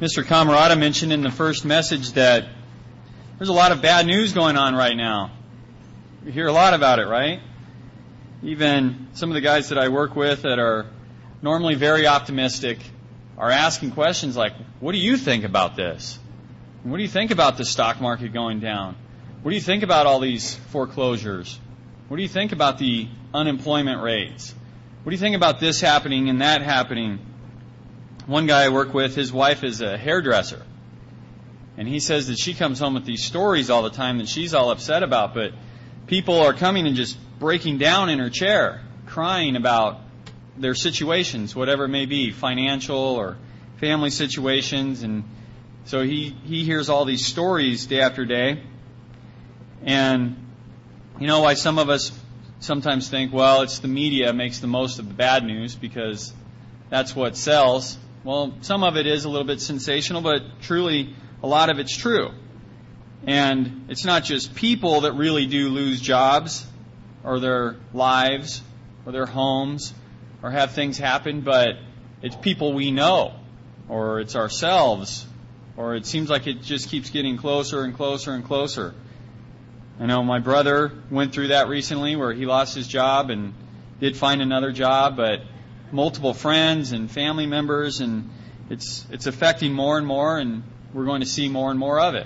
Mr. Camarada mentioned in the first message that there's a lot of bad news going on right now. We hear a lot about it, right? Even some of the guys that I work with that are normally very optimistic are asking questions like, what do you think about this? What do you think about the stock market going down? What do you think about all these foreclosures? What do you think about the unemployment rates? What do you think about this happening and that happening? One guy I work with, his wife is a hairdresser. And he says that she comes home with these stories all the time that she's all upset about, but people are coming and just breaking down in her chair, crying about their situations, whatever it may be, financial or family situations. And so he hears all these stories day after day. And you know why some of us sometimes think, well, it's the media makes the most of the bad news because that's what sells. Well, some of it is a little bit sensational, but truly a lot of it's true. And it's not just people that really do lose jobs or their lives or their homes or have things happen, but it's people we know, or it's ourselves, or it seems like it just keeps getting closer and closer and closer. I know my brother went through that recently where he lost his job and did find another job, but multiple friends and family members, and it's affecting more and more, and we're going to see more and more of it.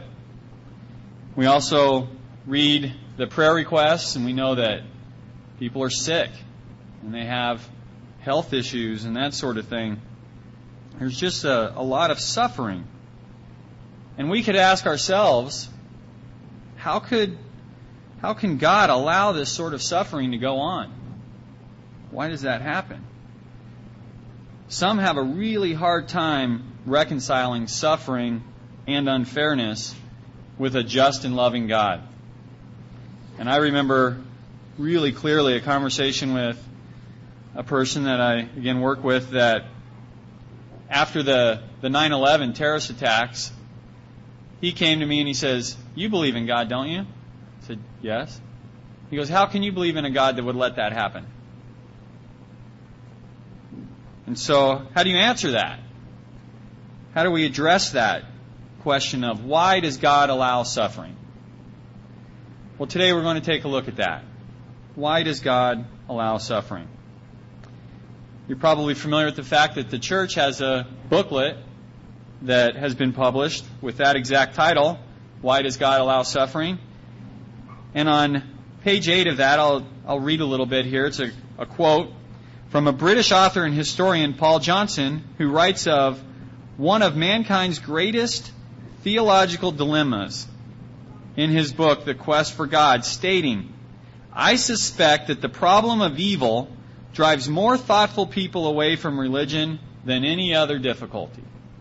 We also read the prayer requests, and we know that people are sick and they have health issues and that sort of thing. There's just a lot of suffering. And we could ask ourselves, how can God allow this sort of suffering to go on? Why does that happen? Some have a really hard time reconciling suffering and unfairness with a just and loving God. And I remember really clearly a conversation with a person that I, again, work with that after the 9/11 terrorist attacks, he came to me and he says, "You believe in God, don't you?" I said, "Yes." He goes, "How can you believe in a God that would let that happen?" And so, how do you answer that? How do we address that question of why does God allow suffering? Well, today we're going to take a look at that. Why does God allow suffering? You're probably familiar with the fact that the church has a booklet that has been published with that exact title, Why Does God Allow Suffering? And on page 8 of that, I'll read a little bit here. It's a quote from a British author and historian, Paul Johnson, who writes of one of mankind's greatest theological dilemmas in his book, The Quest for God, stating, "I suspect that the problem of evil drives more thoughtful people away from religion than any other difficulty.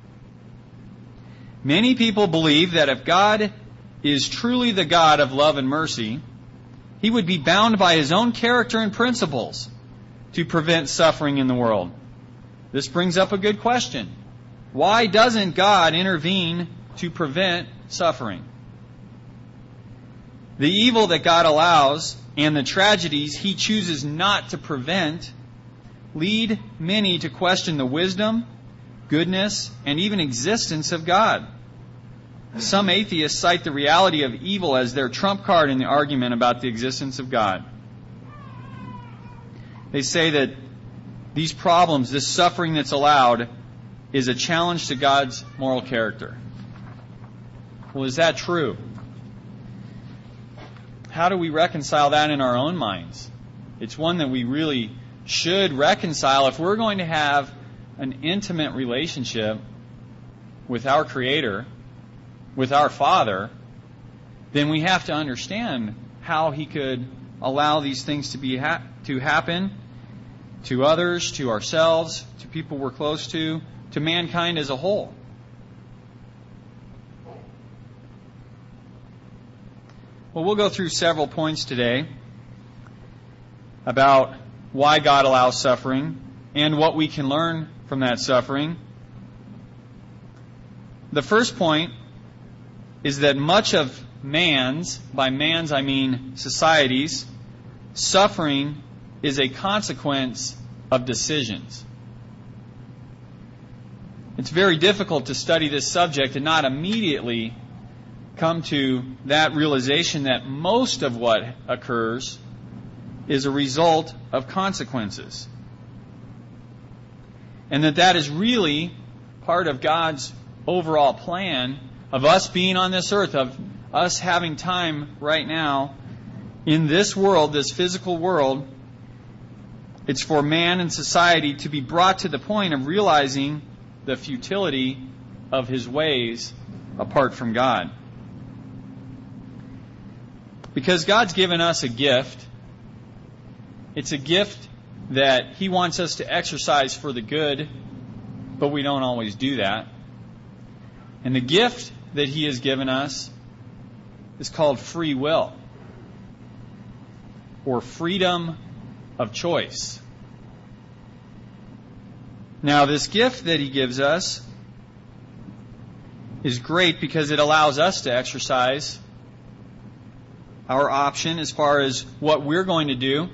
Many people believe that if God is truly the God of love and mercy, He would be bound by His own character and principles to prevent suffering in the world. This brings up a good question. Why doesn't God intervene to prevent suffering? The evil that God allows and the tragedies He chooses not to prevent lead many to question the wisdom, goodness, and even existence of God. Some atheists cite the reality of evil as their trump card in the argument about the existence of God. They say that these problems, this suffering that's allowed, is a challenge to God's moral character. Well, is that true? How do we reconcile that in our own minds? It's one that we really should reconcile. If we're going to have an intimate relationship with our Creator, with our Father, then we have to understand how He could allow these things to happen to others, to ourselves, to people we're close to mankind as a whole. Well, we'll go through several points today about why God allows suffering and what we can learn from that suffering. The first point is that much of man's, by man's I mean society's, suffering is a consequence of decisions. It's very difficult to study this subject and not immediately come to that realization that most of what occurs is a result of consequences. And that is really part of God's overall plan of us being on this earth, of us having time right now in this world, this physical world. It's for man and society to be brought to the point of realizing the futility of his ways apart from God. Because God's given us a gift. It's a gift that He wants us to exercise for the good, but we don't always do that. And the gift that He has given us is called free will, or freedom of choice. Now, this gift that He gives us is great because it allows us to exercise our option as far as what we're going to do.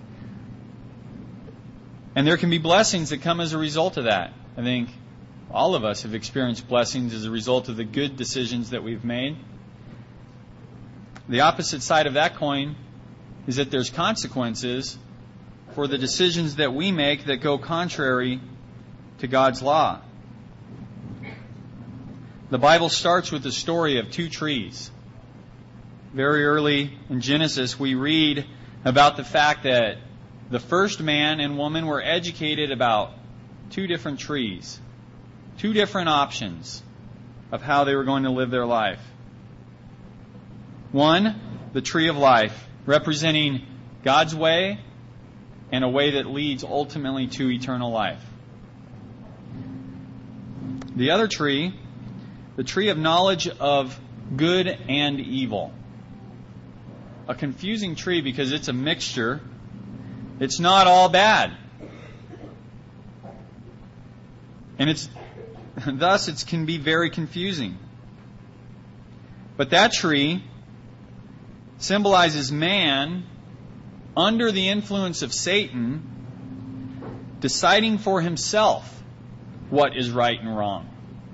And there can be blessings that come as a result of that. I think all of us have experienced blessings as a result of the good decisions that we've made. The opposite side of that coin is that there's consequences for the decisions that we make that go contrary to God's law. The Bible starts with the story of two trees. Very early in Genesis, we read about the fact that the first man and woman were educated about two different trees, two different options of how they were going to live their life. One, the tree of life, representing God's way and a way that leads ultimately to eternal life. The other tree, the tree of knowledge of good and evil. A confusing tree because it's a mixture. It's not all bad. And thus it can be very confusing. But that tree symbolizes man under the influence of Satan deciding for himself what is right and wrong.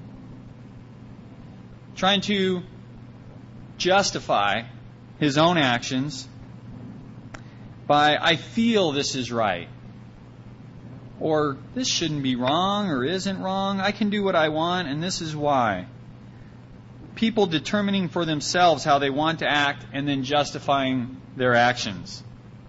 Trying to justify his own actions by, I feel this is right. Or this shouldn't be wrong or isn't wrong. I can do what I want and this is why. People determining for themselves how they want to act and then justifying their actions.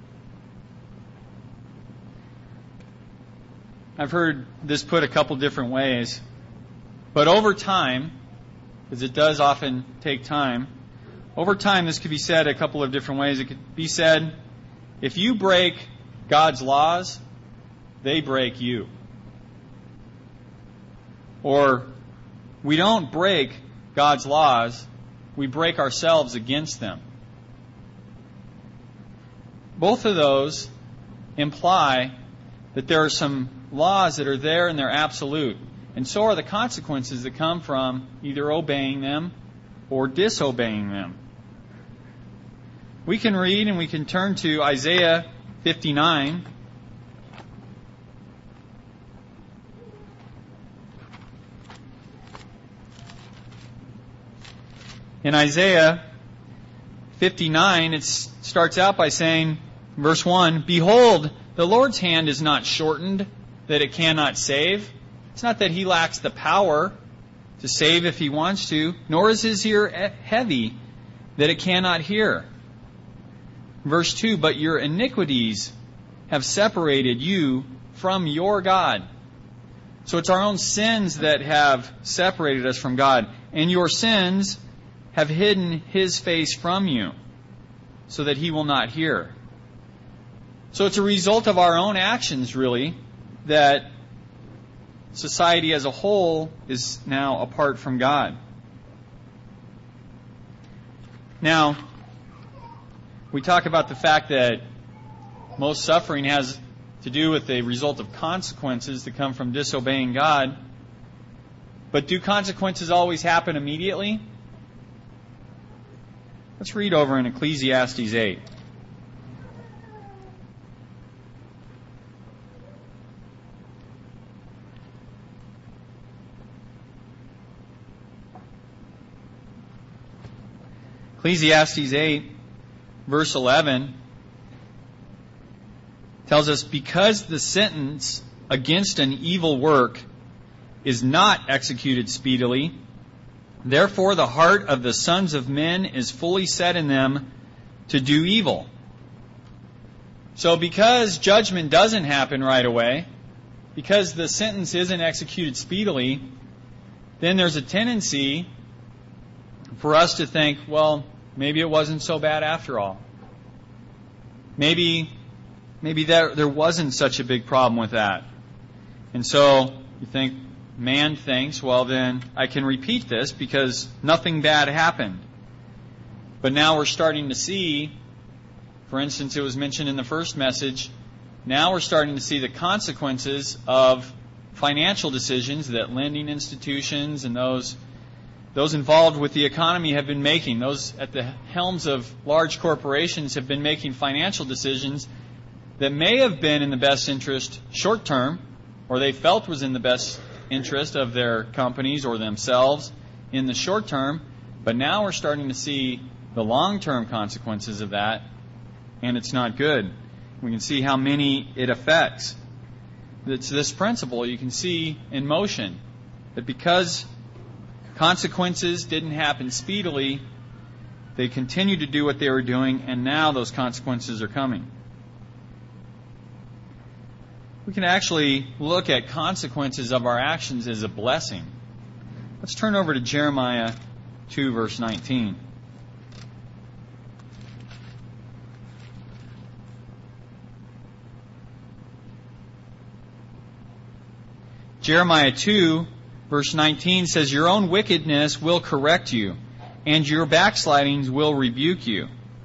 I've heard this put a couple different ways. But over time, because it does often take time, over time this could be said a couple of different ways. It could be said, if you break God's laws, they break you. Or, we don't break God's laws, we break ourselves against them. Both of those imply that there are some laws that are there and they're absolute. And so are the consequences that come from either obeying them or disobeying them. We can read and we can turn to Isaiah 59. In Isaiah 59, it starts out by saying, verse 1, "Behold, the Lord's hand is not shortened, that it cannot save." It's not that He lacks the power to save if He wants to, nor is His ear heavy, that it cannot hear. Verse 2, "But your iniquities have separated you from your God." So it's our own sins that have separated us from God. "And your sins have hidden His face from you, so that He will not hear." So it's a result of our own actions, really, that society as a whole is now apart from God. Now, we talk about the fact that most suffering has to do with the result of consequences that come from disobeying God. But do consequences always happen immediately? Let's read over in Ecclesiastes 8. Ecclesiastes 8, verse 11, tells us, because the sentence against an evil work is not executed speedily, therefore the heart of the sons of men is fully set in them to do evil. So because judgment doesn't happen right away, because the sentence isn't executed speedily, then there's a tendency for us to think, well, maybe it wasn't so bad after all. Maybe there wasn't such a big problem with that. And so you think, man thinks, well then I can repeat this because nothing bad happened. But now we're starting to see, for instance, it was mentioned in the first message, now we're starting to see the consequences of financial decisions that lending institutions and those involved with the economy have been making. Those at the helms of large corporations have been making financial decisions that may have been in the best interest short term, or they felt was in the best interest of their companies or themselves in the short term, but now we're starting to see the long-term consequences of that, and it's not good. We can see how many it affects. It's this principle you can see in motion, that because consequences didn't happen speedily, they continued to do what they were doing, and now those consequences are coming. We can actually look at consequences of our actions as a blessing. Let's turn over to Jeremiah 2, verse 19. Jeremiah 2, verse 19 says, your own wickedness will correct you, and your backslidings will rebuke you.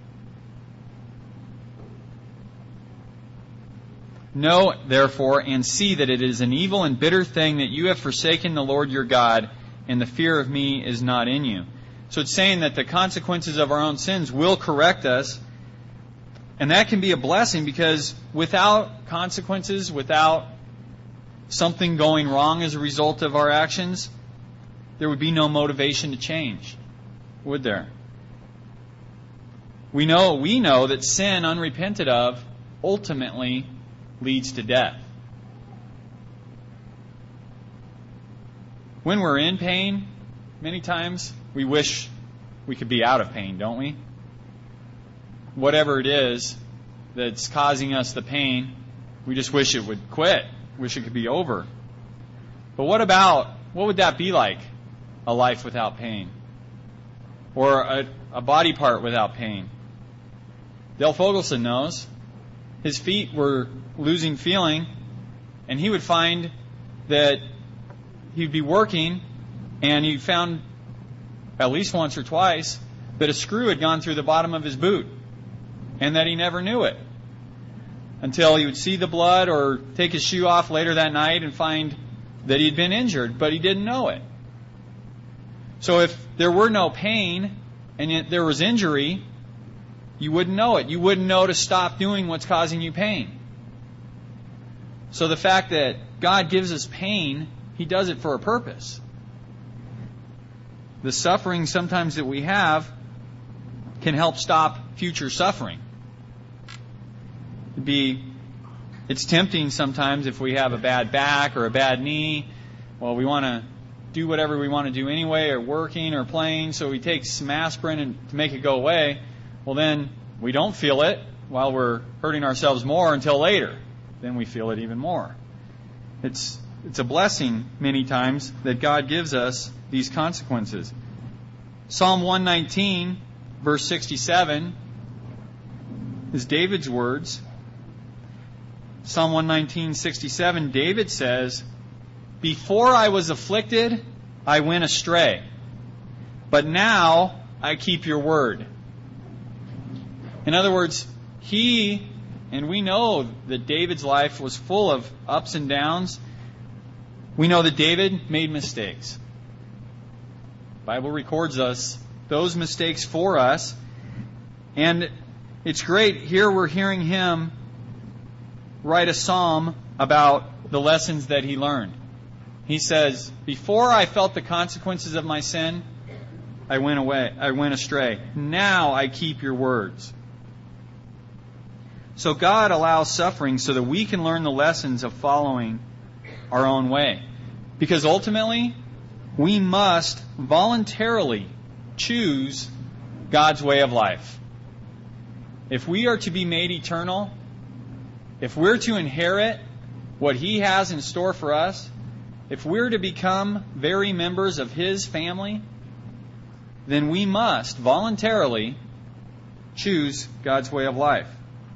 Know, therefore, and see that it is an evil and bitter thing that you have forsaken the Lord your God, and the fear of me is not in you. So it's saying that the consequences of our own sins will correct us, and that can be a blessing, because without consequences, without something going wrong as a result of our actions, there would be no motivation to change, would there? We know that sin unrepented of ultimately leads to death. When we're in pain, many times we wish we could be out of pain, don't we? Whatever it is that's causing us the pain, we just wish it would quit. Wish it could be over. But what would that be like? A life without pain? Or a body part without pain? Dale Fogelson knows. His feet were losing feeling, and he would find that he'd be working, and he found at least once or twice that a screw had gone through the bottom of his boot, and that he never knew it, until he would see the blood or take his shoe off later that night and find that he'd been injured, but he didn't know it. So if there were no pain and yet there was injury, you wouldn't know it. You wouldn't know to stop doing what's causing you pain. So the fact that God gives us pain, He does it for a purpose. The suffering sometimes that we have can help stop future suffering. It's tempting sometimes if we have a bad back or a bad knee. Well, we want to do whatever we want to do anyway, or working or playing, so we take some aspirin to make it go away. Well, then we don't feel it while we're hurting ourselves more until later. Then we feel it even more. It's a blessing many times that God gives us these consequences. Psalm 119, verse 67 is David's words. Psalm 119:67, David says, before I was afflicted, I went astray, but now I keep your word. In other words, and we know that David's life was full of ups and downs. We know that David made mistakes. The Bible records us those mistakes for us. And it's great. Here we're hearing him write a psalm about the lessons that he learned. He says, before I felt the consequences of my sin, I went astray. Now I keep your words. So God allows suffering so that we can learn the lessons of following our own way. Because ultimately, we must voluntarily choose God's way of life. If we are to be made eternal, if we're to inherit what He has in store for us, if we're to become very members of His family, then we must voluntarily choose God's way of life.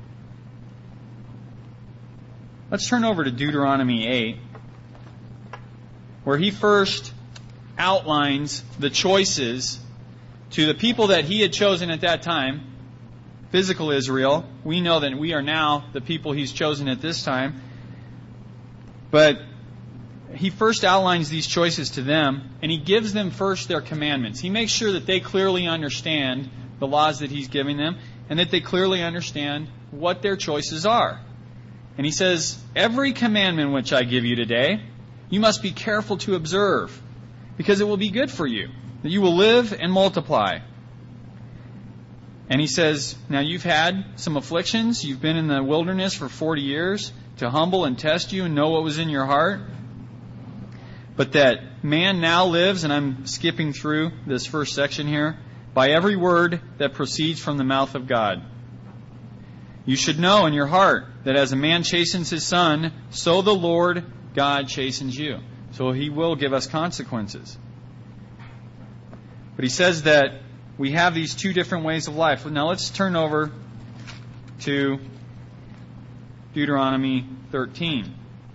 Let's turn over to Deuteronomy 8, where he first outlines the choices to the people that he had chosen at that time, physical Israel. We know that we are now the people he's chosen at this time. But he first outlines these choices to them, and he gives them first their commandments. He makes sure that they clearly understand the laws that he's giving them, and that they clearly understand what their choices are. And he says, every commandment which I give you today, you must be careful to observe, because it will be good for you, that you will live and multiply. And he says, now you've had some afflictions, you've been in the wilderness for 40 years to humble and test you and know what was in your heart. But that man now lives, and I'm skipping through this first section here, by every word that proceeds from the mouth of God. You should know in your heart that as a man chastens his son, so the Lord God chastens you. So He will give us consequences. But he says that we have these two different ways of life. Now let's turn over to Deuteronomy 13.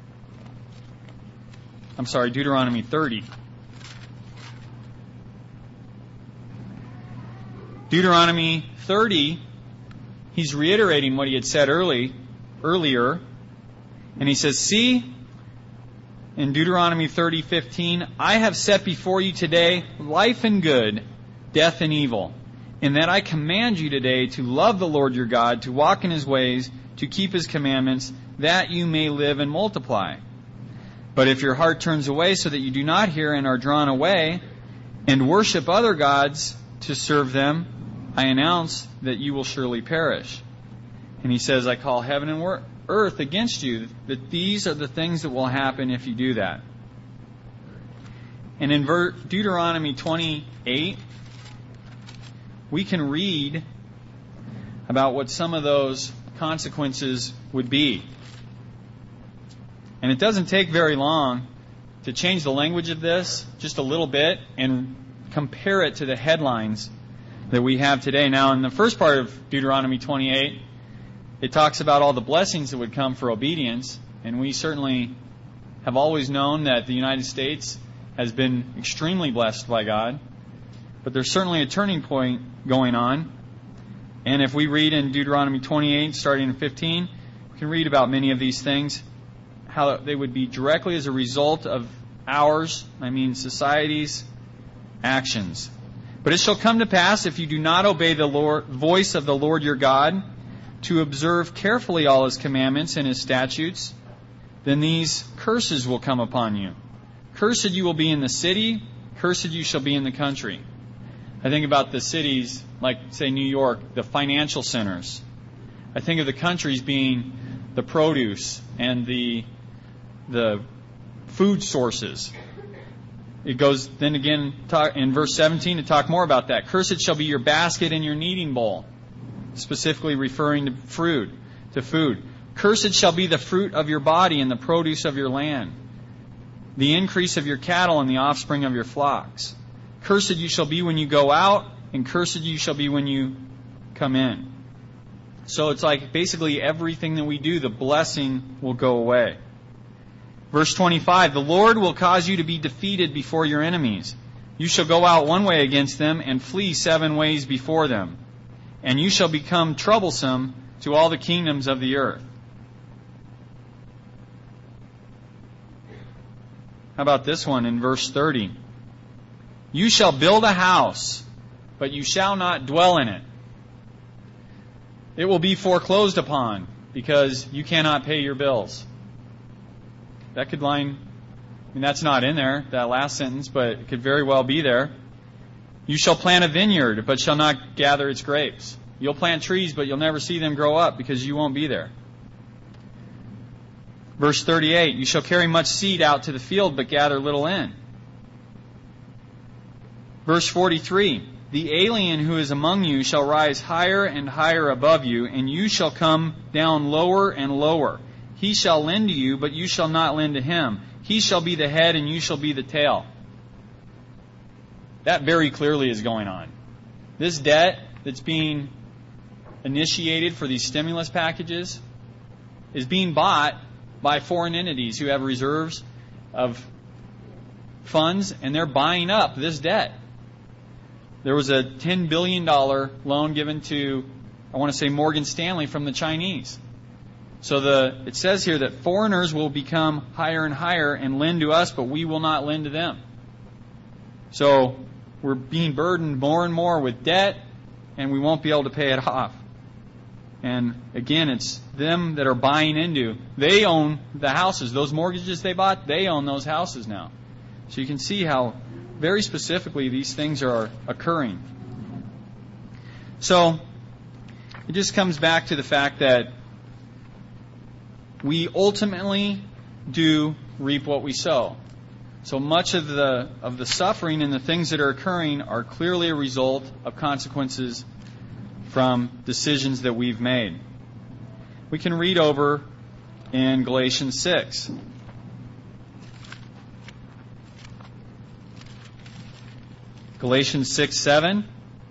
I'm sorry, Deuteronomy 30. Deuteronomy 30, he's reiterating what he had said earlier. And he says, see, in Deuteronomy 30:15, I have set before you today life and good, death and evil. In that I command you today to love the Lord your God, to walk in His ways, to keep His commandments, that you may live and multiply. But if your heart turns away so that you do not hear and are drawn away, and worship other gods to serve them, I announce that you will surely perish. And he says, I call heaven and earth against you, that these are the things that will happen if you do that. And in Deuteronomy 28, we can read about what some of those consequences would be. And it doesn't take very long to change the language of this just a little bit and compare it to the headlines that we have today. Now, in the first part of Deuteronomy 28, it talks about all the blessings that would come for obedience. And we certainly have always known that the United States has been extremely blessed by God. But there's certainly a turning point going on. And if we read in Deuteronomy 28, starting in 15, we can read about many of these things, how they would be directly as a result of society's actions. But it shall come to pass, if you do not obey the voice of the Lord your God, to observe carefully all His commandments and His statutes, then these curses will come upon you. Cursed you will be in the city, cursed you shall be in the country. I think about the cities, like, say, New York, the financial centers. I think of the countries being the produce and the food sources. It goes then again in verse 17 to talk more about that. Cursed shall be your basket and your kneading bowl, specifically referring to food. Cursed shall be the fruit of your body and the produce of your land, the increase of your cattle and the offspring of your flocks. Cursed you shall be when you go out, and cursed you shall be when you come in. So it's like basically everything that we do, the blessing will go away. Verse 25, the Lord will cause you to be defeated before your enemies. You shall go out one way against them and flee 7 ways before them. And you shall become troublesome to all the kingdoms of the earth. How about this one in verse 30? You shall build a house, but you shall not dwell in it. It will be foreclosed upon because you cannot pay your bills. That could line, that's not in there, that last sentence, but it could very well be there. You shall plant a vineyard, but shall not gather its grapes. You'll plant trees, but you'll never see them grow up because you won't be there. Verse 38, you shall carry much seed out to the field, but gather little in. Verse 43, the alien who is among you shall rise higher and higher above you, and you shall come down lower and lower. He shall lend to you, but you shall not lend to him. He shall be the head, and you shall be the tail. That very clearly is going on. This debt that's being initiated for these stimulus packages is being bought by foreign entities who have reserves of funds, and they're buying up this debt. There was a $10 billion loan given to, I want to say, Morgan Stanley from the Chinese. So it says here that foreigners will become higher and higher and lend to us, but we will not lend to them. So we're being burdened more and more with debt, and we won't be able to pay it off. And again, it's them that are buying into. They own the houses. Those mortgages they bought, they own those houses now. So you can see how very specifically these things are occurring. So it just comes back to the fact that we ultimately do reap what we sow. So much of the suffering and the things that are occurring are clearly a result of consequences from decisions that we've made. We can read over in Galatians 6. Galatians 6:7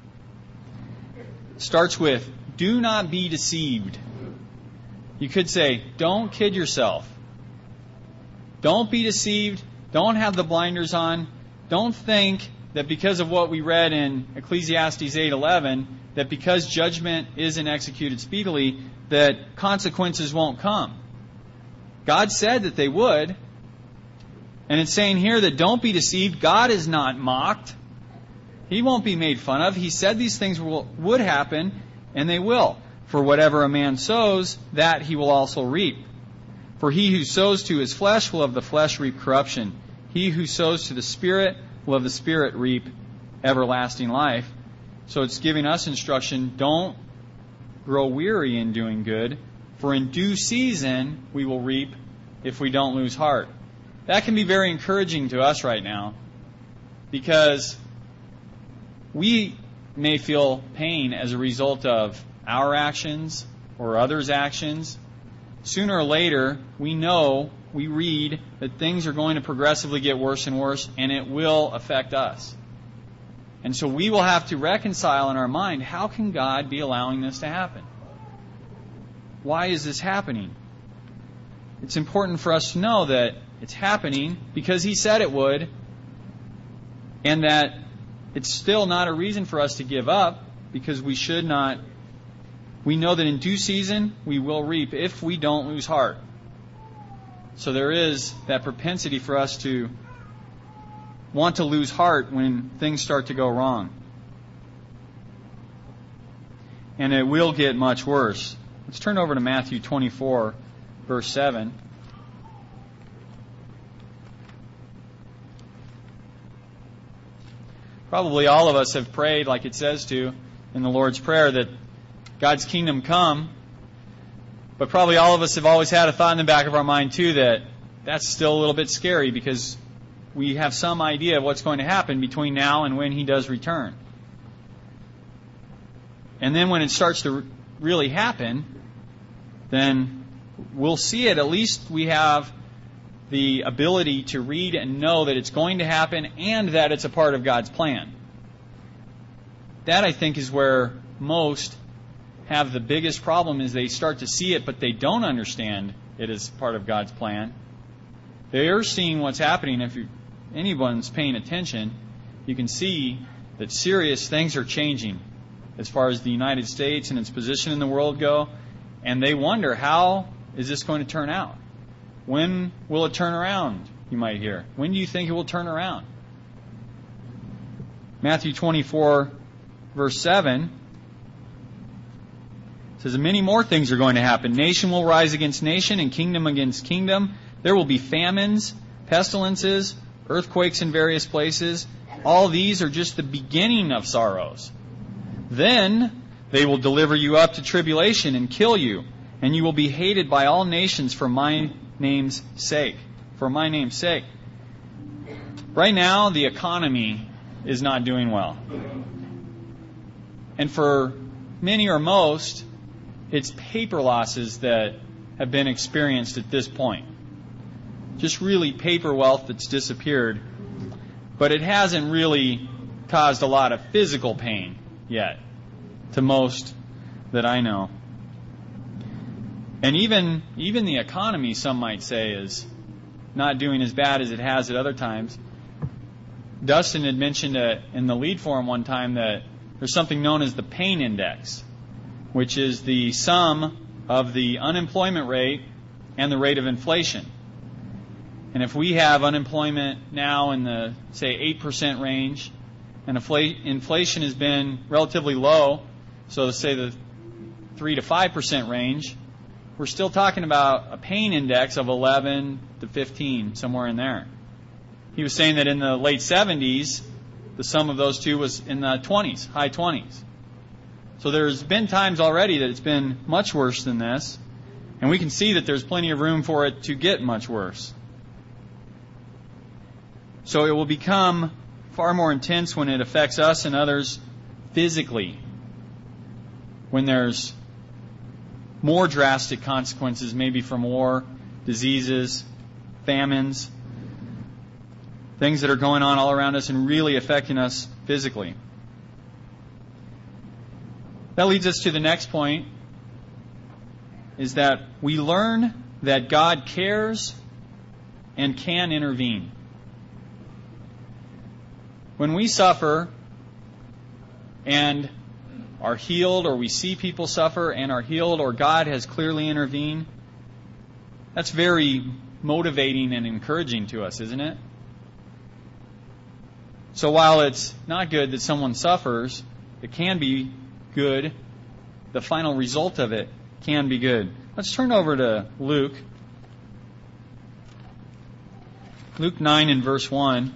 starts with, do not be deceived. You could say, don't kid yourself. Don't be deceived. Don't have the blinders on. Don't think that because of what we read in Ecclesiastes 8:11, that because judgment isn't executed speedily, that consequences won't come. God said that they would. And it's saying here that don't be deceived. God is not mocked. He won't be made fun of. He said these things would happen, and they will. For whatever a man sows, that he will also reap. For he who sows to his flesh will of the flesh reap corruption. He who sows to the Spirit will of the Spirit reap everlasting life. So it's giving us instruction, don't grow weary in doing good, for in due season we will reap if we don't lose heart. That can be very encouraging to us right now, because we may feel pain as a result of our actions or others' actions. Sooner or later, we know, we read that things are going to progressively get worse and worse, and it will affect us. And so we will have to reconcile in our mind, how can God be allowing this to happen? Why is this happening? It's important for us to know that it's happening because He said it would, and that it's still not a reason for us to give up, because we should not. We know that in due season we will reap if we don't lose heart. So there is that propensity for us to want to lose heart when things start to go wrong. And it will get much worse. Let's turn over to Matthew 24, verse 7. Probably all of us have prayed, like it says to in the Lord's Prayer, that God's kingdom come. But probably all of us have always had a thought in the back of our mind, too, that that's still a little bit scary, because we have some idea of what's going to happen between now and when He does return. And then when it starts to really happen, then we'll see it. At least we have the ability to read and know that it's going to happen and that it's a part of God's plan. That, I think, is where most have the biggest problem, is they start to see it, but they don't understand it as part of God's plan. They are seeing what's happening. If anyone's paying attention, you can see that serious things are changing as far as the United States and its position in the world go, and they wonder, how is this going to turn out? When will it turn around, you might hear? When do you think it will turn around? Matthew 24, verse 7 says, many more things are going to happen. Nation will rise against nation and kingdom against kingdom. There will be famines, pestilences, earthquakes in various places. All these are just the beginning of sorrows. Then they will deliver you up to tribulation and kill you, and you will be hated by all nations for my name's sake. For my name's sake. Right now, the economy is not doing well. And for many or most, it's paper losses that have been experienced at this point. Just really paper wealth that's disappeared. But it hasn't really caused a lot of physical pain yet, to most that I know. And even the economy, some might say, is not doing as bad as it has at other times. Dustin had mentioned in the lead forum one time that there's something known as the pain index, which is the sum of the unemployment rate and the rate of inflation. And if we have unemployment now in the, say, 8% range, and inflation has been relatively low, so say the 3 to 5% range, we're still talking about a pain index of 11 to 15, somewhere in there. He was saying that in the late 70s, the sum of those two was in the 20s, high 20s. So there's been times already that it's been much worse than this, and we can see that there's plenty of room for it to get much worse. So it will become far more intense when it affects us and others physically, when there's more drastic consequences, maybe from war, diseases, famines, things that are going on all around us and really affecting us physically. That leads us to the next point, is that we learn that God cares and can intervene. When we suffer and are healed, or we see people suffer and are healed, or God has clearly intervened, that's very motivating and encouraging to us, isn't it? So while it's not good that someone suffers, it can be good. The final result of it can be good. Let's turn over to Luke. Luke 9 and verse 1.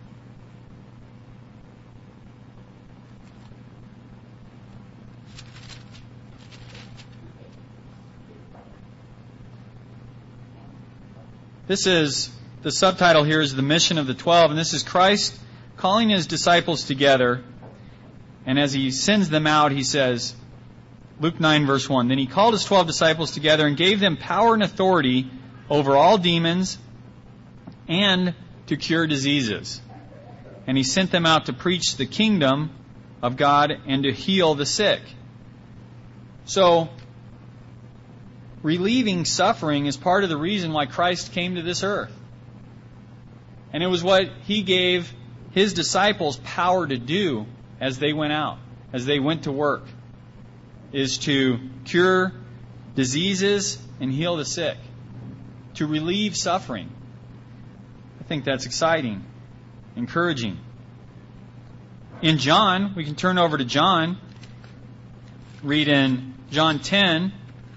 This is, the subtitle here is The Mission of the 12, and this is Christ calling His disciples together, and as He sends them out, He says, Luke 9 verse 1, Then He called His 12 disciples together and gave them power and authority over all demons and to cure diseases. And He sent them out to preach the kingdom of God and to heal the sick. So, relieving suffering is part of the reason why Christ came to this earth. And it was what He gave His disciples power to do as they went out, as they went to work, is to cure diseases and heal the sick, to relieve suffering. I think that's exciting, encouraging. In John, we can turn over to John, read in John 10,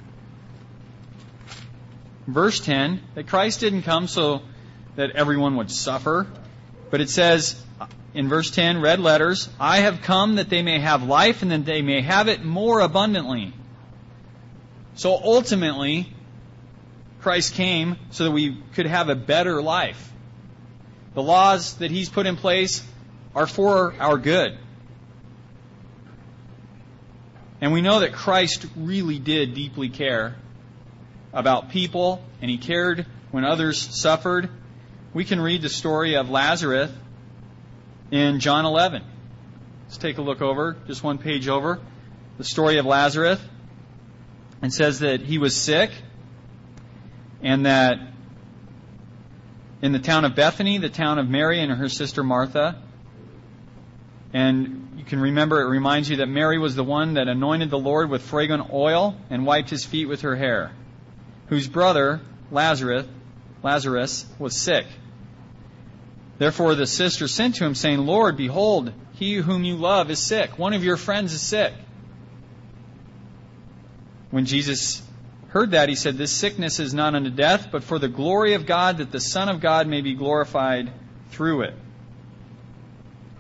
verse 10, that Christ didn't come so that everyone would suffer, but it says in verse 10, red letters, I have come that they may have life and that they may have it more abundantly. So ultimately, Christ came so that we could have a better life. The laws that He's put in place are for our good. And we know that Christ really did deeply care about people, and He cared when others suffered. We can read the story of Lazarus in John 11. Let's take a look over, just one page over. The story of Lazarus. It says that he was sick, and that in the town of Bethany, the town of Mary and her sister Martha. And you can remember, it reminds you that Mary was the one that anointed the Lord with fragrant oil and wiped His feet with her hair, whose brother, Lazarus, was sick. Therefore the sister sent to Him, saying, Lord, behold, he whom you love is sick. One of your friends is sick. When Jesus heard that, He said, This sickness is not unto death, but for the glory of God, that the Son of God may be glorified through it.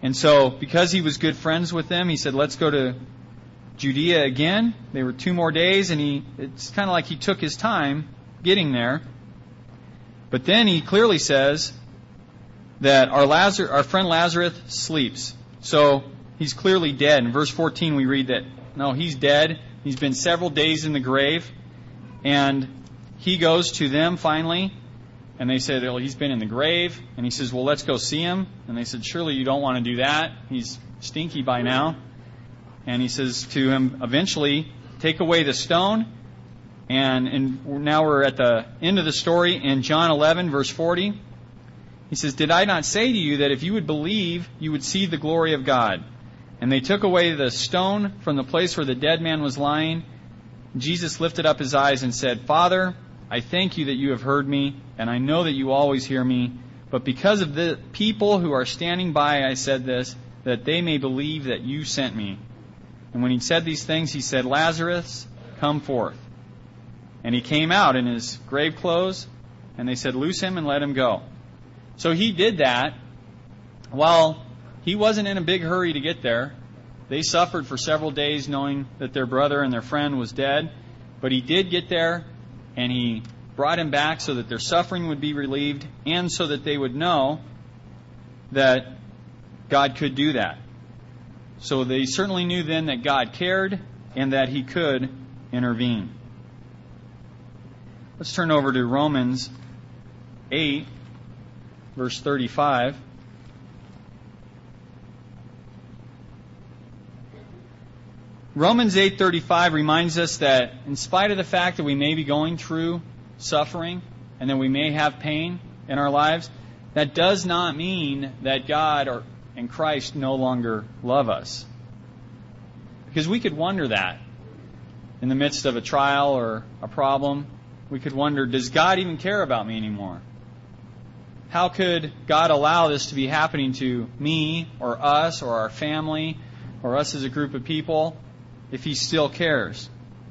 And so, because he was good friends with them, he said, let's go to Judea again. They were 2 more days, and it's kind of like he took his time getting there. But then he clearly says that our friend Lazarus sleeps. So he's clearly dead. In verse 14 we read that, no, he's dead. He's been several days in the grave. And he goes to them finally, and they said, well, he's been in the grave. And he says, well, let's go see him. And they said, surely you don't want to do that. He's stinky by now. And he says to him, eventually, take away the stone. And now we're at the end of the story in John 11, verse 40. He says, did I not say to you that if you would believe, you would see the glory of God? And they took away the stone from the place where the dead man was lying. Jesus lifted up his eyes and said, Father, I thank you that you have heard me, and I know that you always hear me. But because of the people who are standing by, I said this, that they may believe that you sent me. And when he said these things, he said, Lazarus, come forth. And he came out in his grave clothes, and they said, loose him and let him go. So he did that. While he wasn't in a big hurry to get there, they suffered for several days knowing that their brother and their friend was dead. But he did get there, and he brought him back so that their suffering would be relieved and so that they would know that God could do that. So they certainly knew then that God cared and that he could intervene. Let's turn over to Romans 8, verse 35. Romans 8:35 reminds us that in spite of the fact that we may be going through suffering and that we may have pain in our lives, that does not mean that God and Christ no longer love us. Because we could wonder that in the midst of a trial or a problem. We could wonder, does God even care about me anymore? How could God allow this to be happening to me or us or our family or us as a group of people if he still cares?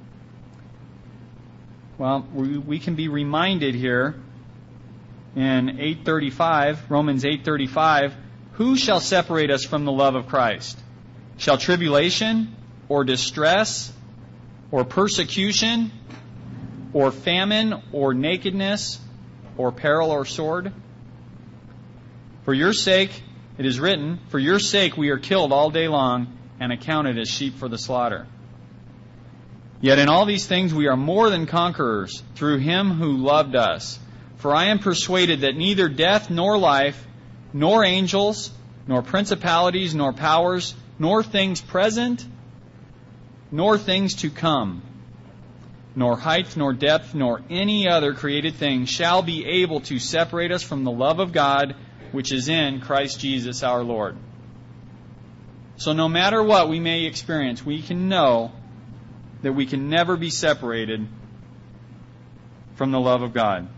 Well, we can be reminded here in 8:35, Romans 8:35, who shall separate us from the love of Christ? Shall tribulation or distress or persecution or famine or nakedness or peril or sword? For your sake, it is written, for your sake we are killed all day long and accounted as sheep for the slaughter. Yet in all these things we are more than conquerors through him who loved us. For I am persuaded that neither death nor life, nor angels, nor principalities, nor powers, nor things present, nor things to come, nor height, nor depth, nor any other created thing shall be able to separate us from the love of God which is in Christ Jesus our Lord. So no matter what we may experience, we can know that we can never be separated from the love of God.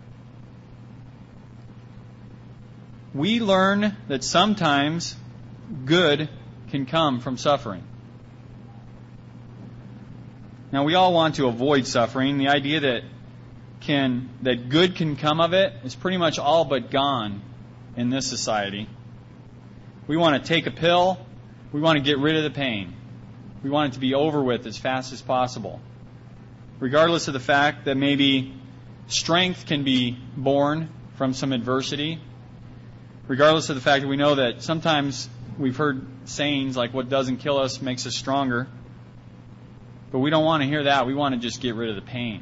We learn that sometimes good can come from suffering. Now, we all want to avoid suffering. The idea that good can come of it is pretty much all but gone in this society. We want to take a pill. We want to get rid of the pain. We want it to be over with as fast as possible. Regardless of the fact that maybe strength can be born from some adversity. Regardless of the fact that we know that sometimes we've heard sayings like what doesn't kill us makes us stronger. But we don't want to hear that. We want to just get rid of the pain.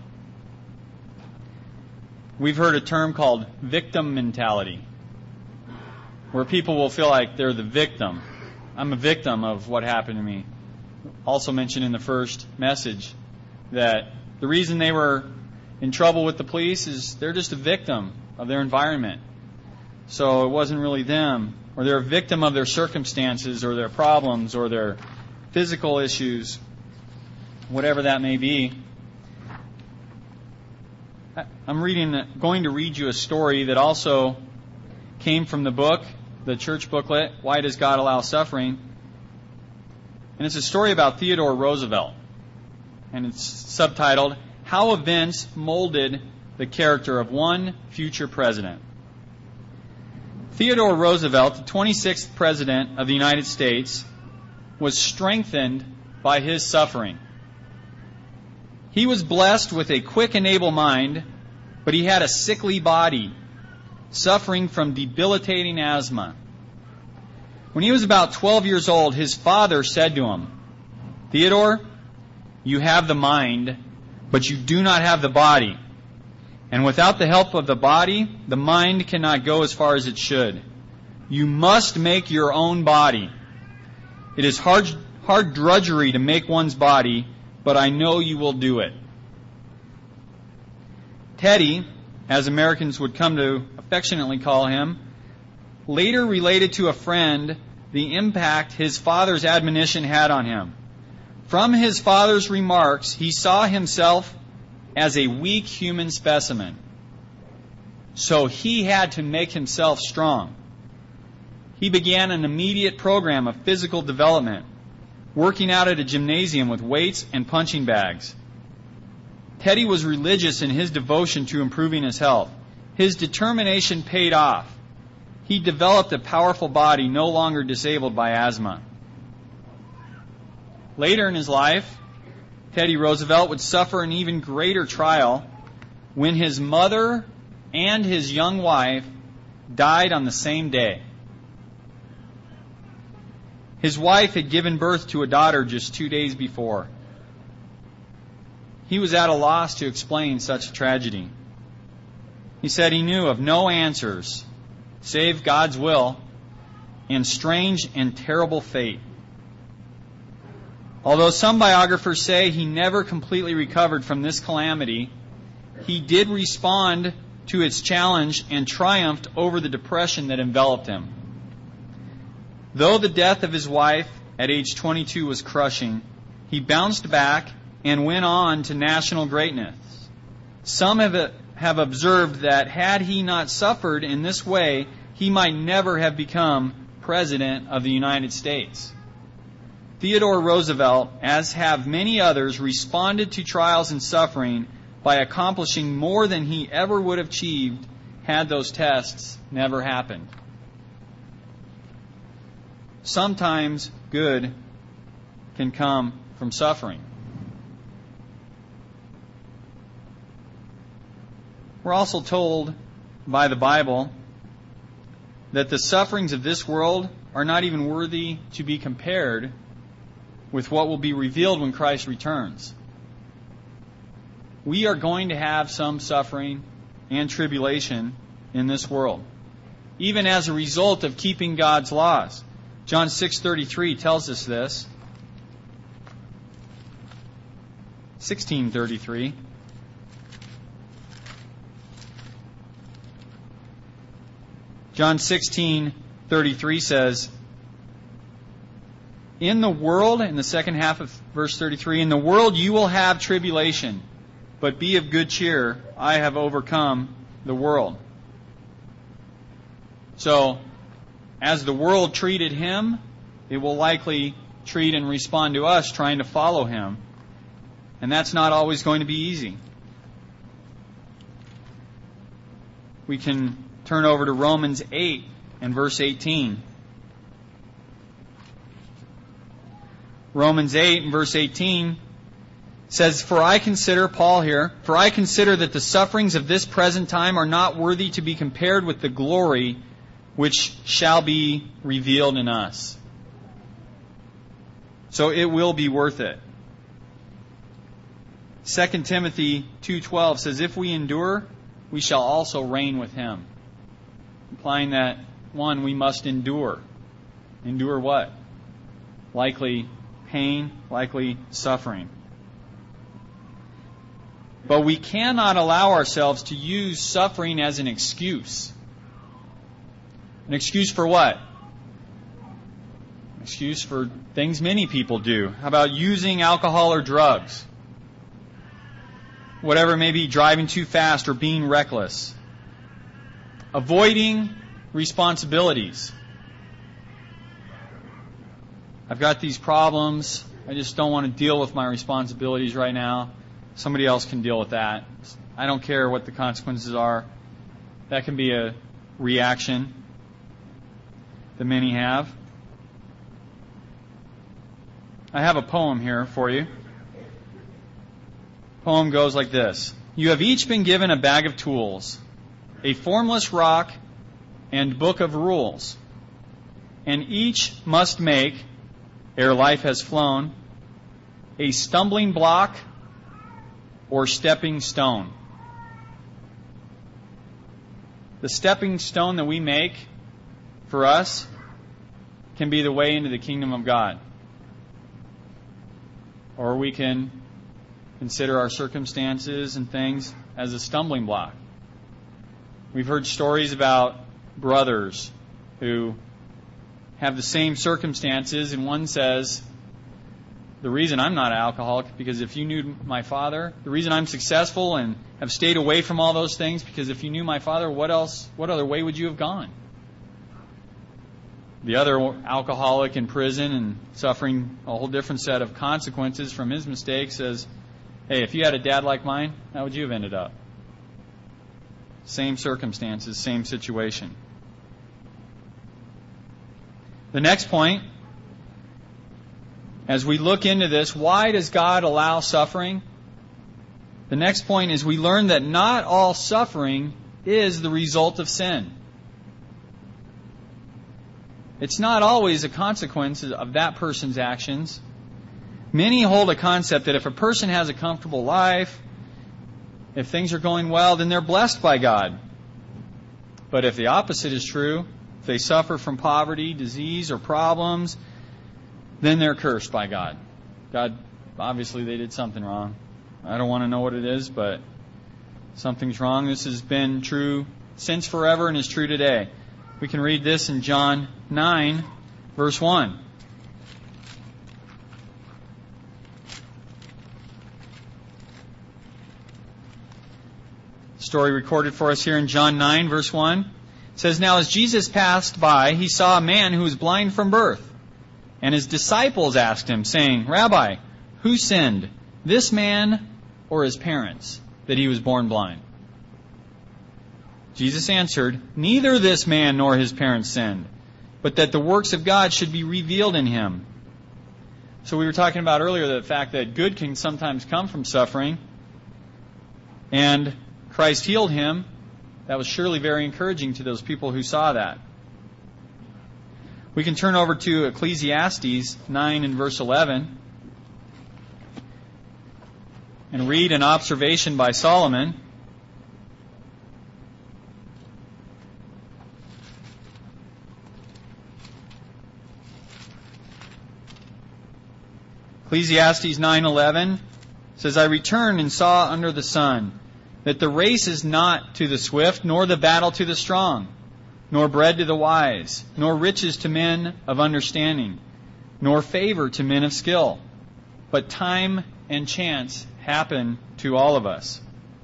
We've heard a term called victim mentality, where people will feel like they're the victim. I'm a victim of what happened to me. Also mentioned in the first message that the reason they were in trouble with the police is they're just a victim of their environment. So it wasn't really them, or they're a victim of their circumstances or their problems or their physical issues, whatever that may be. I'm going to read you a story that also came from the book, the church booklet, Why Does God Allow Suffering? And it's a story about Theodore Roosevelt. And it's subtitled, How Events Molded the Character of One Future President. Theodore Roosevelt, the 26th President of the United States, was strengthened by his suffering. He was blessed with a quick and able mind, but he had a sickly body, suffering from debilitating asthma. When he was about 12 years old, his father said to him, "Theodore, you have the mind, but you do not have the body. And without the help of the body, the mind cannot go as far as it should. You must make your own body. It is hard drudgery to make one's body, but I know you will do it." Teddy, as Americans would come to affectionately call him, later related to a friend the impact his father's admonition had on him. From his father's remarks, he saw himself as a weak human specimen. So he had to make himself strong. He began an immediate program of physical development, working out at a gymnasium with weights and punching bags. Teddy was religious in his devotion to improving his health. His determination paid off. He developed a powerful body no longer disabled by asthma. Later in his life, Teddy Roosevelt would suffer an even greater trial when his mother and his young wife died on the same day. His wife had given birth to a daughter just 2 days before. He was at a loss to explain such a tragedy. He said he knew of no answers save God's will and strange and terrible fate. Although some biographers say he never completely recovered from this calamity, he did respond to its challenge and triumphed over the depression that enveloped him. Though the death of his wife at age 22 was crushing, he bounced back and went on to national greatness. Some have observed that had he not suffered in this way, he might never have become President of the United States. Theodore Roosevelt, as have many others, responded to trials and suffering by accomplishing more than he ever would have achieved had those tests never happened. Sometimes good can come from suffering. We're also told by the Bible that the sufferings of this world are not even worthy to be compared with what will be revealed when Christ returns. We are going to have some suffering and tribulation in this world, even as a result of keeping God's laws. John 6:33 tells us this. 16:33. John 16:33 says, in the world, in the second half of verse 33, in the world you will have tribulation, but be of good cheer, I have overcome the world. So, as the world treated him, it will likely treat and respond to us trying to follow him. And that's not always going to be easy. We can turn over to Romans 8 and verse 18. Romans 8 and verse 18 says, For I consider that the sufferings of this present time are not worthy to be compared with the glory which shall be revealed in us. So it will be worth it. 2 Timothy 2:12 says, if we endure, we shall also reign with him. Implying that, one, we must endure. Endure what? Likely pain, likely suffering. But we cannot allow ourselves to use suffering as an excuse. An excuse for what? An excuse for things many people do. How about using alcohol or drugs? Whatever it may be, driving too fast or being reckless. Avoiding responsibilities. I've got these problems. I just don't want to deal with my responsibilities right now. Somebody else can deal with that. I don't care what the consequences are. That can be a reaction. that many have. I have a poem here for you. The poem goes like this. You have each been given a bag of tools, a formless rock, and book of rules. And each must make, ere life has flown, a stumbling block or stepping stone. The stepping stone that we make for us can be the way into the kingdom of God. Or we can consider our circumstances and things as a stumbling block. We've heard stories about brothers who have the same circumstances, and one says, the reason I'm not an alcoholic, because if you knew my father, the reason I'm successful and have stayed away from all those things, because if you knew my father, what other way would you have gone? The other alcoholic in prison and suffering a whole different set of consequences from his mistakes says, hey, if you had a dad like mine, how would you have ended up? Same circumstances, same situation. The next point, as we look into this, why does God allow suffering? The next point is we learn that not all suffering is the result of sin. It's not always a consequence of that person's actions. Many hold a concept that if a person has a comfortable life, if things are going well, then they're blessed by God. But if the opposite is true, if they suffer from poverty, disease, or problems, then they're cursed by God. God, obviously they did something wrong. I don't want to know what it is, but something's wrong. This has been true since forever and is true today. We can read this in John 9, verse 1. Story recorded for us here in John 9, verse 1. It says, Now as Jesus passed by, he saw a man who was blind from birth. And his disciples asked him, saying, Rabbi, who sinned, this man or his parents, that he was born blind? Jesus answered, Neither this man nor his parents sinned, but that the works of God should be revealed in him. So we were talking about earlier the fact that good can sometimes come from suffering. And Christ healed him. That was surely very encouraging to those people who saw that. We can turn over to Ecclesiastes 9 and verse 11 and read an observation by Solomon. Ecclesiastes 9:11 says, I returned and saw under the sun that the race is not to the swift, nor the battle to the strong, nor bread to the wise, nor riches to men of understanding, nor favor to men of skill. But time and chance happen to all of us.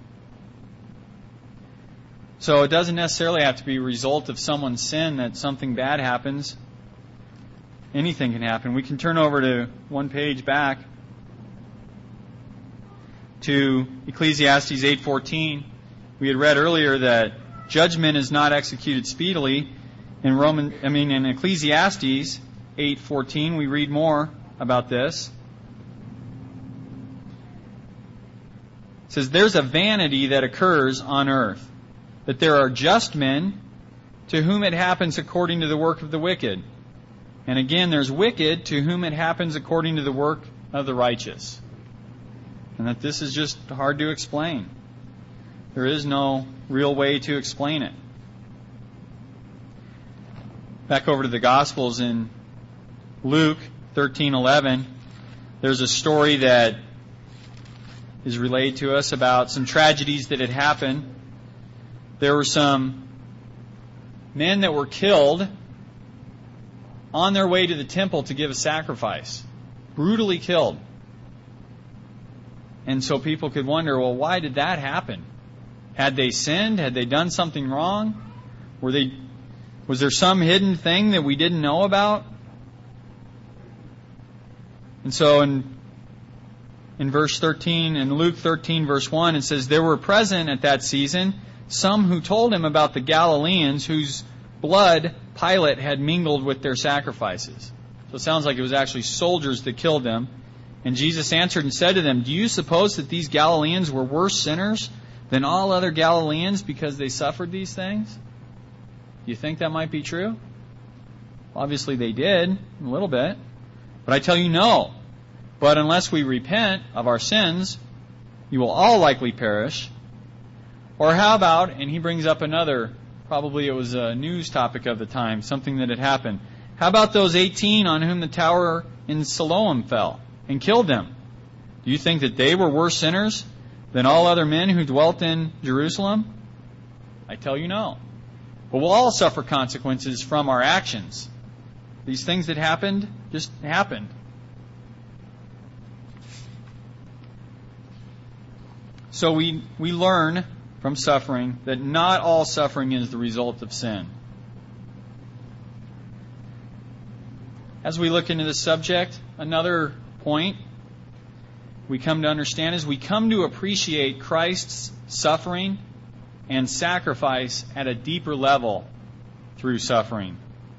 So it doesn't necessarily have to be a result of someone's sin that something bad happens. Anything can happen. We can turn over to one page back to Ecclesiastes 8:14. We had read earlier that judgment is not executed speedily. In Ecclesiastes 8:14, we read more about this. It says, There's a vanity that occurs on earth, that there are just men to whom it happens according to the work of the wicked. And again, there's wicked to whom it happens according to the work of the righteous. And that this is just hard to explain. There is no real way to explain it. Back over to the Gospels in Luke 13:11, there's a story that is relayed to us about some tragedies that had happened. There were some men that were killed on their way to the temple to give a sacrifice. Brutally killed. And so people could wonder, well, why did that happen? Had they sinned? Had they done something wrong? Was there some hidden thing that we didn't know about? And so in verse 13, in Luke 13, verse 1, it says, There were present at that season some who told him about the Galileans whose blood Pilate had mingled with their sacrifices. So it sounds like it was actually soldiers that killed them. And Jesus answered and said to them, "Do you suppose that these Galileans were worse sinners than all other Galileans because they suffered these things?" Do you think that might be true? Obviously they did, a little bit. But I tell you, no. But unless we repent of our sins, you will all likely perish. Or how about, and he brings up another, probably it was a news topic of the time, something that had happened. How about those 18 on whom the tower in Siloam fell and killed them? Do you think that they were worse sinners than all other men who dwelt in Jerusalem? I tell you, no. But we'll all suffer consequences from our actions. These things that happened just happened. So we learn from suffering that not all suffering is the result of sin. As we look into this subject, another point we come to understand is we come to appreciate Christ's suffering and sacrifice at a deeper level through suffering.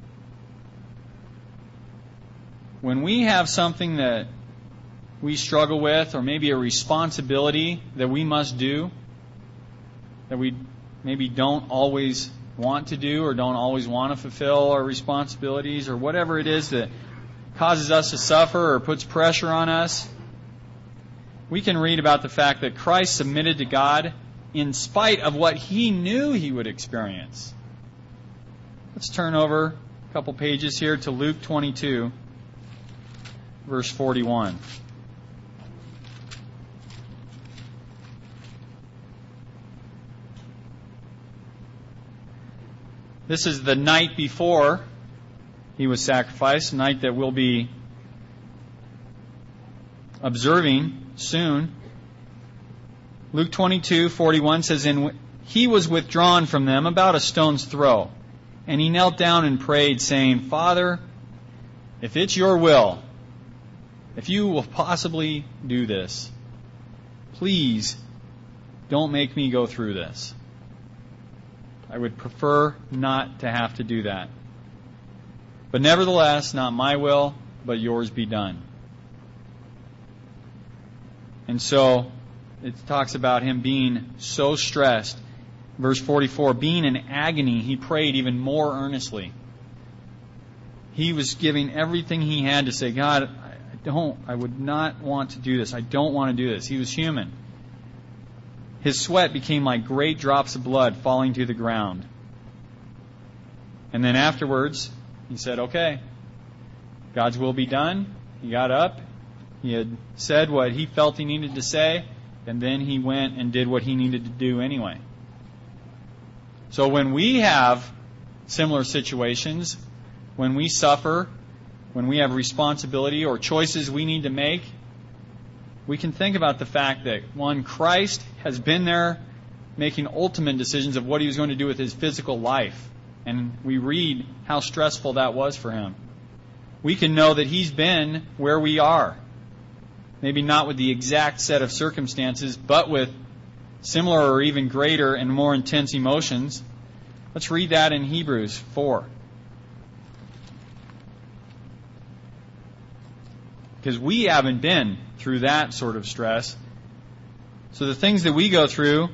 When we have something that we struggle with, or maybe a responsibility that we must do, that we maybe don't always want to do or don't always want to fulfill our responsibilities, or whatever it is that causes us to suffer or puts pressure on us, we can read about the fact that Christ submitted to God in spite of what He knew He would experience. Let's turn over a couple pages here to Luke 22, verse 41. This is the night before He was sacrificed, a night that we'll be observing soon. Luke 22:41 says, "And He was withdrawn from them about a stone's throw, and He knelt down and prayed, saying, Father, if it's your will, if you will possibly do this, please don't make me go through this. I would prefer not to have to do that. But nevertheless, not my will, but yours be done." And so it talks about Him being so stressed. Verse 44, being in agony, He prayed even more earnestly. He was giving everything He had to say, God, I would not want to do this. I don't want to do this. He was human. His sweat became like great drops of blood falling to the ground. And then afterwards, He said, okay, God's will be done. He got up. He had said what He felt He needed to say, and then He went and did what He needed to do anyway. So when we have similar situations, when we suffer, when we have responsibility or choices we need to make, we can think about the fact that, one, Christ has been there making ultimate decisions of what He was going to do with His physical life. And we read how stressful that was for Him. We can know that He's been where we are. Maybe not with the exact set of circumstances, but with similar or even greater and more intense emotions. Let's read that in Hebrews 4. Because we haven't been through that sort of stress. So the things that we go through,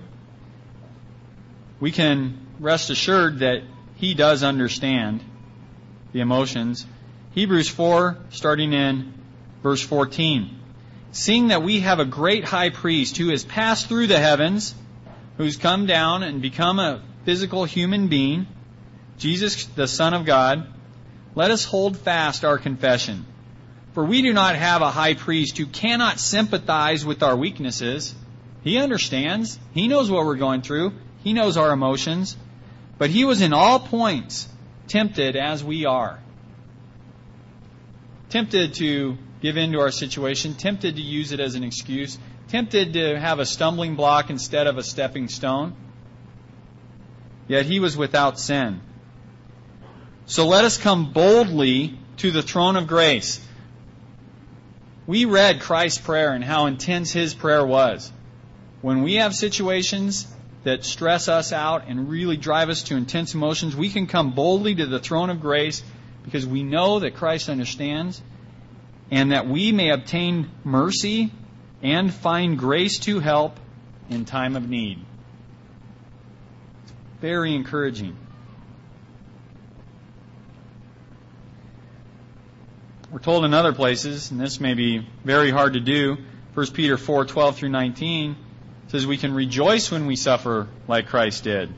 we can rest assured that He does understand the emotions. Hebrews 4, starting in verse 14. Seeing that we have a great high priest who has passed through the heavens, who's come down and become a physical human being, Jesus, the Son of God, let us hold fast our confession. For we do not have a high priest who cannot sympathize with our weaknesses. He understands. He knows what we're going through. He knows our emotions. But He was in all points tempted as we are. Tempted to give in to our situation, tempted to use it as an excuse, tempted to have a stumbling block instead of a stepping stone. Yet He was without sin. So let us come boldly to the throne of grace. We read Christ's prayer and how intense His prayer was. When we have situations that stress us out and really drive us to intense emotions, we can come boldly to the throne of grace because we know that Christ understands, and that we may obtain mercy and find grace to help in time of need. It's very encouraging. We're told in other places, and this may be very hard to do, 1 Peter 4:12 through 19 says we can rejoice when we suffer like Christ did.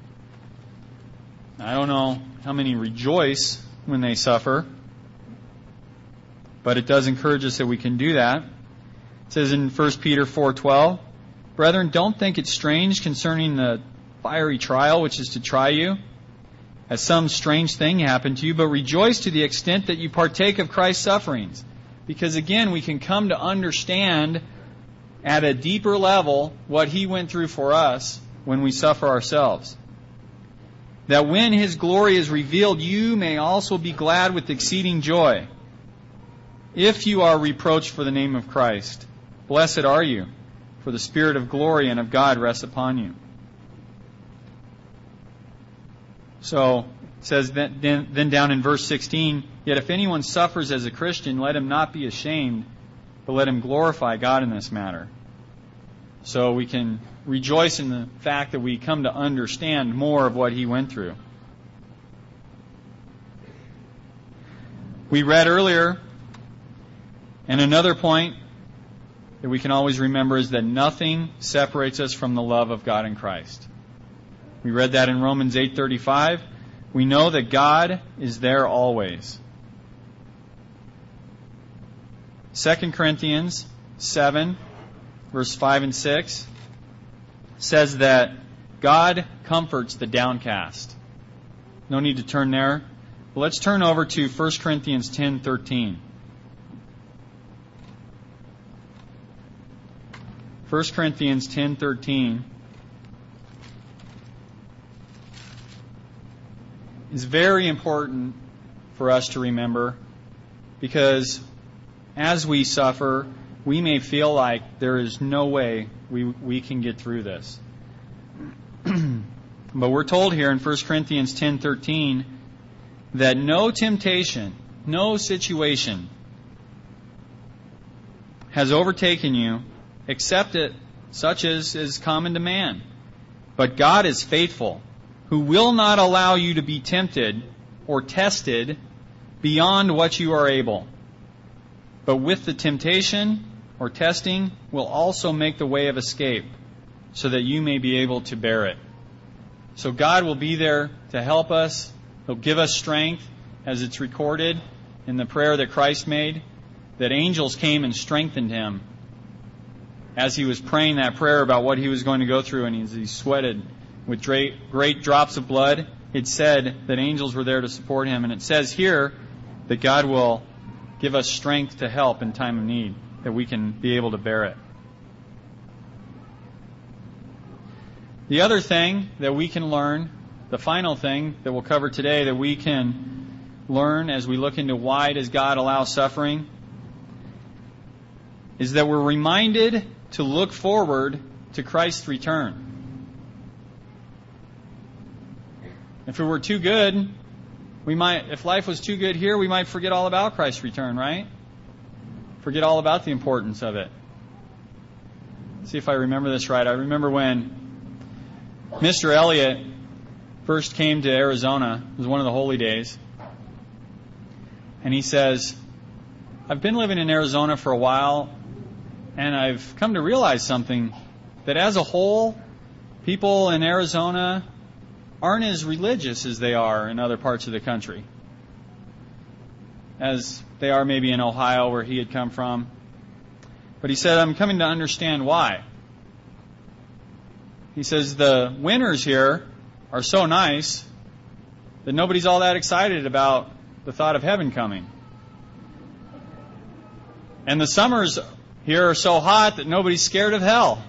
I don't know how many rejoice when they suffer, but it does encourage us that we can do that. It says in 1 Peter 4:12, "Brethren, don't think it strange concerning the fiery trial which is to try you, as some strange thing happened to you, but rejoice to the extent that you partake of Christ's sufferings." Because again, we can come to understand at a deeper level what He went through for us when we suffer ourselves. "That when His glory is revealed, you may also be glad with exceeding joy. If you are reproached for the name of Christ, blessed are you, for the Spirit of glory and of God rests upon you." So, it says then down in verse 16, "Yet if anyone suffers as a Christian, let him not be ashamed, but let him glorify God in this matter." So we can rejoice in the fact that we come to understand more of what He went through. We read earlier, and another point that we can always remember is that nothing separates us from the love of God in Christ. We read that in Romans 8:35. We know that God is there always. 2 Corinthians 7, verse 5 and 6 says that God comforts the downcast. No need to turn there. But let's turn over to 1 Corinthians 10:13. 1 Corinthians 10:13 is very important for us to remember, because as we suffer, we may feel like there is no way we can get through this. But we're told here in 1 Corinthians 10:13 that no temptation, no situation has overtaken you except such as is common to man. But God is faithful, who will not allow you to be tempted or tested beyond what you are able. But with the temptation or testing will also make the way of escape, so that you may be able to bear it. So God will be there to help us. He'll give us strength, as it's recorded in the prayer that Christ made, that angels came and strengthened Him as He was praying that prayer about what He was going to go through, and as He sweated with great drops of blood. It said that angels were there to support Him, and it says here that God will give us strength to help in time of need, that we can be able to bear it. The other thing that we can learn, the final thing that we'll cover today that we can learn as we look into why does God allow suffering, is that we're reminded to look forward to Christ's return. If it were too good, if life was too good here, we might forget all about Christ's return, right? Forget all about the importance of it. Let's see if I remember this right. I remember when Mr. Elliott first came to Arizona. It was one of the holy days. And he says, "I've been living in Arizona for a while, and I've come to realize something, that as a whole, people in Arizona aren't as religious as they are in other parts of the country, as they are maybe in Ohio, where he had come from." But he said, "I'm coming to understand why." He says, "The winters here are so nice that nobody's all that excited about the thought of heaven coming. And the summers here are so hot that nobody's scared of hell."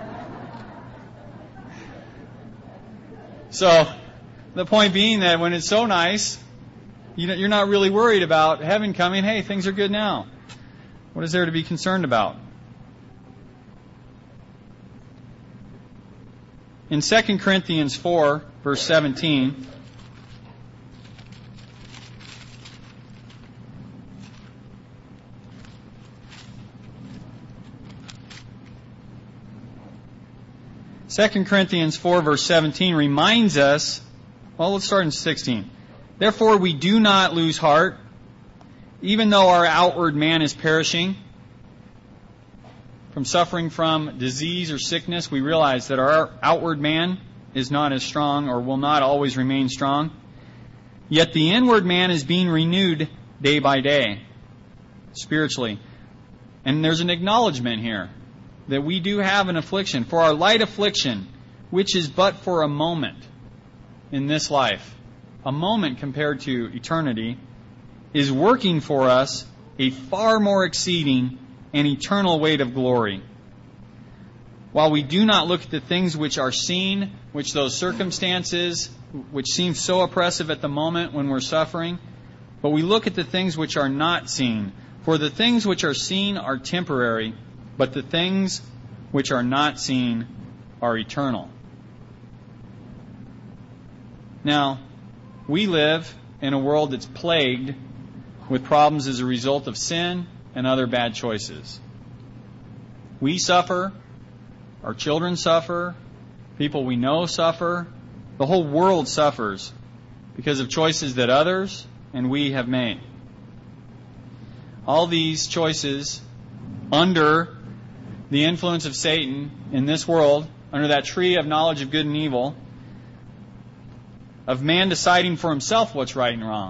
So, the point being that when it's so nice, you're not really worried about heaven coming. Hey, things are good now. What is there to be concerned about? In 2 Corinthians 4, verse 17, Second Corinthians 4, verse 17 reminds us, well, let's start in 16. Therefore we do not lose heart, even though our outward man is perishing. From suffering from disease or sickness, we realize that our outward man is not as strong or will not always remain strong. Yet the inward man is being renewed day by day, spiritually. And there's an acknowledgement here that we do have an affliction. For our light affliction, which is but for a moment in this life, a moment compared to eternity, is working for us a far more exceeding and eternal weight of glory. While we do not look at the things which are seen, which those circumstances, which seem so oppressive at the moment when we're suffering, but we look at the things which are not seen. For the things which are seen are temporary, but the things which are not seen are eternal. Now, we live in a world that's plagued with problems as a result of sin and other bad choices. We suffer, our children suffer, people we know suffer, the whole world suffers because of choices that others and we have made. All these choices under the influence of Satan in this world, under that tree of knowledge of good and evil, of man deciding for himself what's right and wrong.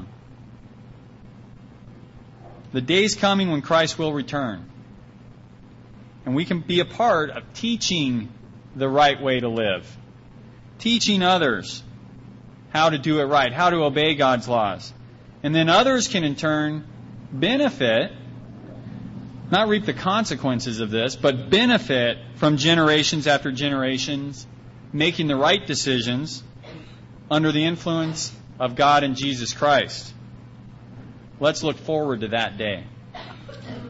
The day's coming when Christ will return. And we can be a part of teaching the right way to live. Teaching others how to do it right, how to obey God's laws. And then others can in turn benefit, not reap the consequences of this, but benefit from generations after generations making the right decisions under the influence of God and Jesus Christ. Let's look forward to that day.